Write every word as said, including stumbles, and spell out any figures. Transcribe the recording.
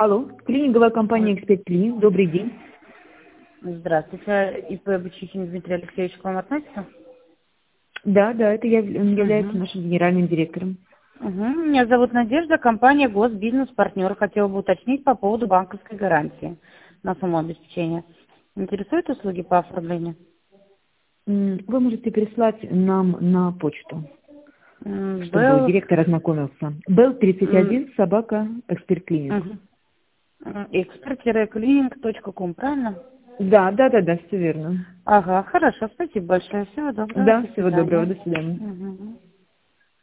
Алло, клининговая компания «Эксперт Клиник». Добрый день. Здравствуйте. ИП Бычихин Дмитрий Алексеевич к вам относится? Да, да, это я, он является Угу. нашим генеральным директором. Угу. Меня зовут Надежда, компания «Госбизнес-партнер». Хотела бы уточнить по поводу банковской гарантии на сумму обеспечения. Интересуют услуги по оформлению? М, Вы можете прислать нам на почту, М, чтобы Был... директор ознакомился. Бел тридцать м, один, собака, «Эксперт Клиник». мгм. М, эксперт клиник точка ком, правильно? Да, да, да, да, все верно. Ага, хорошо, спасибо большое. Всего доброго, Да, до всего доброго, свидания. до свидания. Мгм.